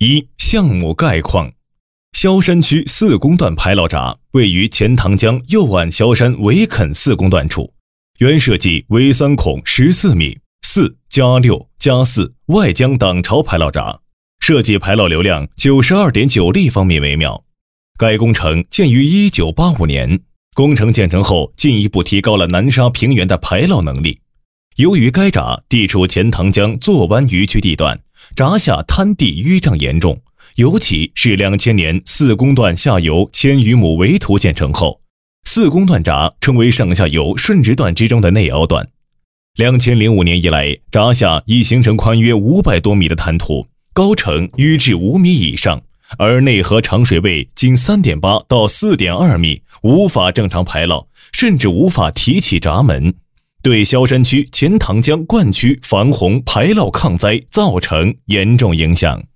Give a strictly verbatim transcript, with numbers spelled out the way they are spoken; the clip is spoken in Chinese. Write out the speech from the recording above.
一、项目概况。萧山区四公段排涝闸位于钱塘江右岸萧山围垦四公段处，原设计为三孔十四米四加六加四外江挡潮排涝闸，设计排涝流量 九十二点九 立方米每秒。该工程建于一九八五年，工程建成后进一步提高了南沙平原的排涝能力。由于该闸地处钱塘江坐湾渔区地段，闸下滩地淤胀严重，尤其是两千年四公段下游千余亩围图建成后，四公段闸成为上下游顺直段之中的内凹段。两千零五年以来，闸下已形成宽约五百多米的滩涂，高程逾至五米以上，而内河长水位仅 三点八到四点二米，无法正常排涝，甚至无法提起闸门，对萧山区钱塘江灌区防洪排涝抗灾造成严重影响。